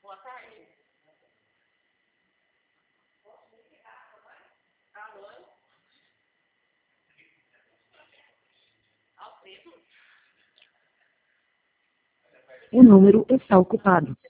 Boa tarde. Alô? Alfredo? O número está ocupado.